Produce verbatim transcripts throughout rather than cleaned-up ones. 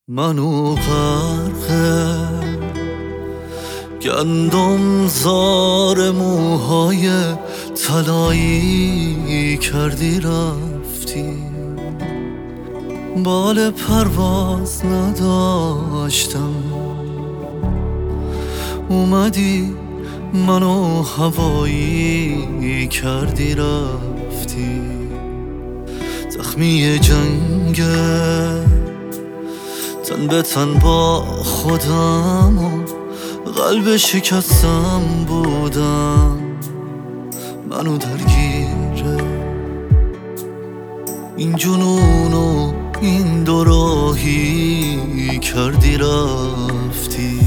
منو غرق گندم زار موهای طلایی کردی رفتی، بال پرواز نداشتم اومدی منو هوایی کردی رفتی. زخمی جنگه تن به تن با خودم و قلب شکستم بودم، منو درگیره این جنون و این دو راهی کردی رفتی.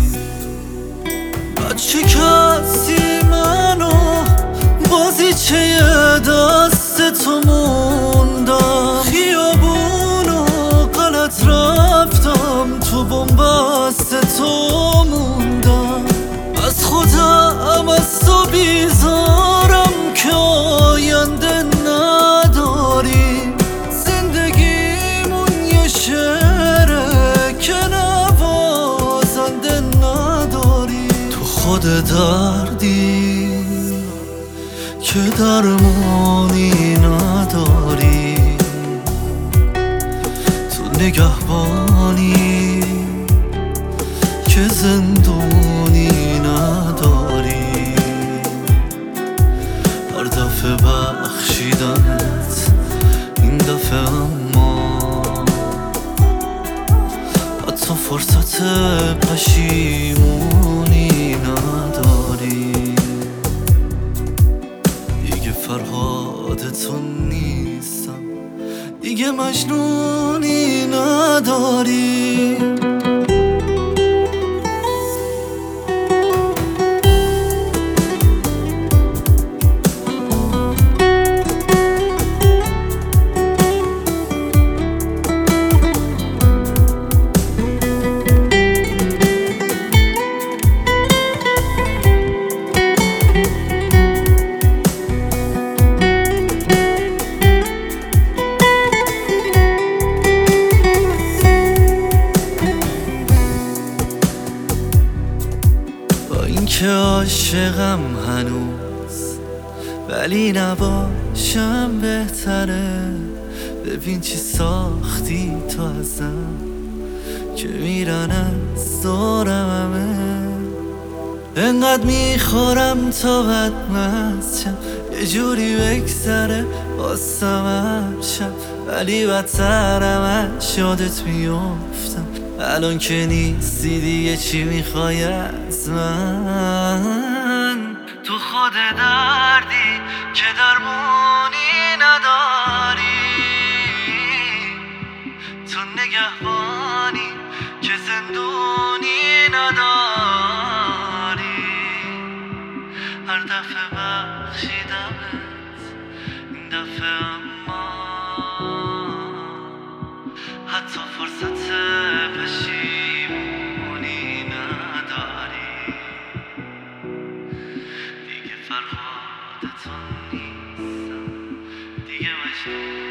بچه کسی منو بازیچه دست تو موندم، خیابونو غلط رفتم تو بنبست تو موندم. از خودم از تو بیزارم که آینده نداری، زندگیمون یه شعره که نوازنده نداری. تو خود دردی که درمانی نداری، تو نگهبانی که زندونی نداری. هر دفعه بخشیدنت این دفعه اما حتی فرصت پشیمونی نداری. دیگه فرهاد تو نیستم، دیگه مجنونی نداری. که عاشقم هنوز ولی نباشم بهتره. ببین چی ساختی تو ازم که میرن از دورم همه. انقدر میخورم تا بدمست شم، یه جوری بگذره باستم شب، ولی بدترم از یادت میافتم. الان که نیستی دیگه چی میخوای از من؟ تو خود دردی که درمانی نداری، تو نگهبانی که زندونی نداری. هر دفعه بخشیدمت این دفعه اما حتی فرصت پشیمونی نداری. دیگه فرهاد تو نیستم، دیگه مجنون